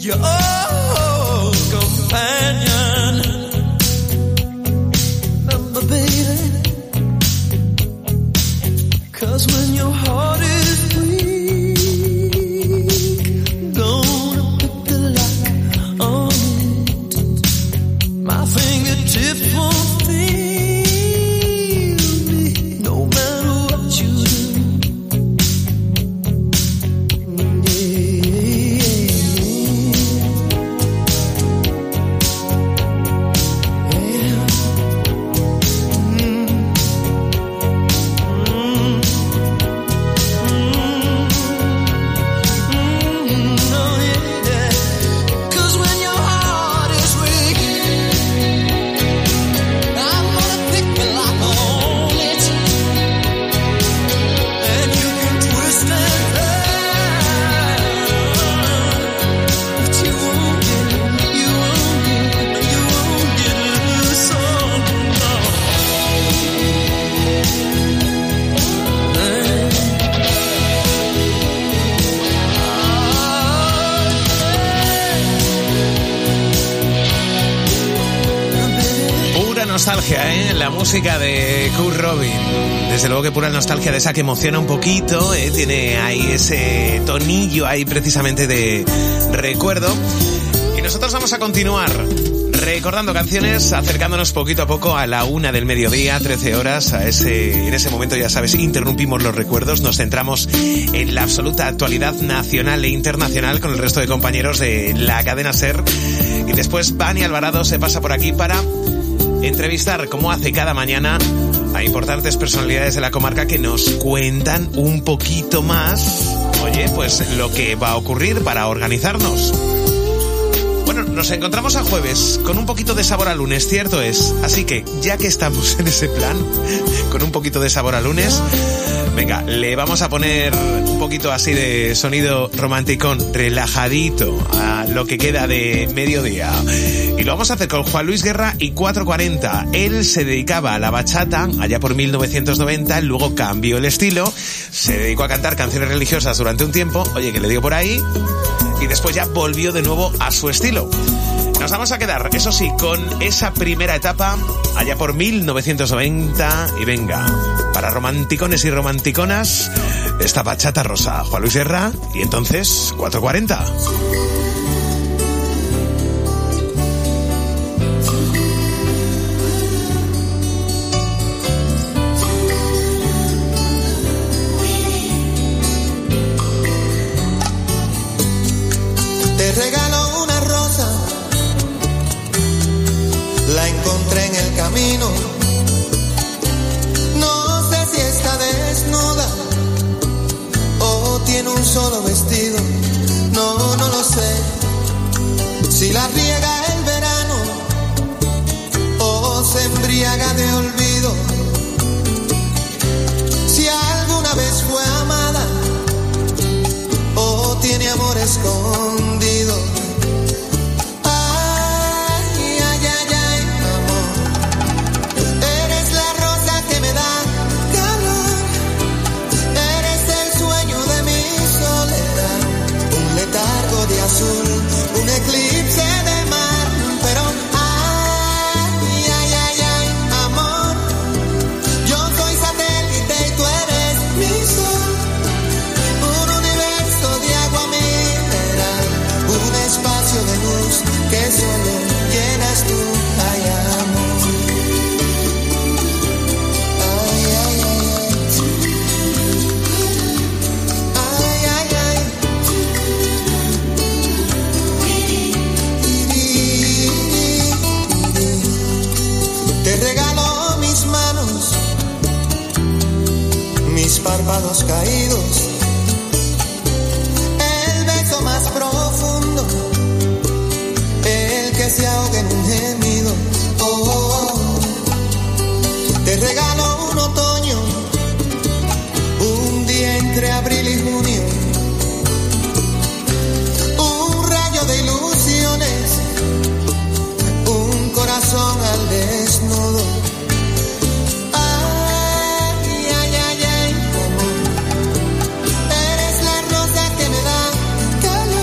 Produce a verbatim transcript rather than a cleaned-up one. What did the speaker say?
your old companion. Remember, baby, 'cause when your heart is weak, gonna put the lock on it. My fingertips won't feel me, no matter what you do. Nostalgia, ¿eh? La música de Kurt Robin. Desde luego que pura nostalgia de esa que emociona un poquito, ¿eh? Tiene ahí ese tonillo ahí precisamente de recuerdo. Y nosotros vamos a continuar recordando canciones, acercándonos poquito a poco a la una del mediodía, trece horas. A ese, en ese momento, ya sabes, interrumpimos los recuerdos, nos centramos en la absoluta actualidad nacional e internacional con el resto de compañeros de la cadena SER. Y después Vani Alvarado se pasa por aquí para entrevistar, como hace cada mañana, a importantes personalidades de la comarca que nos cuentan un poquito más, oye, pues lo que va a ocurrir para organizarnos. Bueno, nos encontramos a jueves con un poquito de sabor a lunes, cierto es. Así que, ya que estamos en ese plan, con un poquito de sabor a lunes, venga, le vamos a poner un poquito así de sonido romanticón, relajadito, a lo que queda de mediodía. Y lo vamos a hacer con Juan Luis Guerra y cuatro cuarenta. Él se dedicaba a la bachata allá por mil novecientos noventa, luego cambió el estilo, se dedicó a cantar canciones religiosas durante un tiempo, oye, que le digo por ahí, y después ya volvió de nuevo a su estilo. Nos vamos a quedar, eso sí, con esa primera etapa allá por mil novecientos noventa, y venga, para romanticones y romanticonas, esta bachata rosa, Juan Luis Guerra, y entonces cuatro cuarenta. Te regalo una rosa, la encontré en el camino. No sé si está desnuda o tiene un solo vestido. No, no lo sé. Si la riega el verano o se embriaga de olvido. Si alguna vez fue amada o tiene amor escondido. Ay, ay, ay, ay, amor. Eres la rosa que me da calor. Eres el sueño de mi soledad. Un letargo de azul, un eclipse de mar. Pero ay, ay, ay, ay, amor. Yo soy satélite y tú eres mi sol. Un universo de agua mineral, un espacio de luz que solo llenas tú. Ay, amor. Ay, ay, ay, ay, ay, ay. Te regalo mis manos, mis párpados caídos,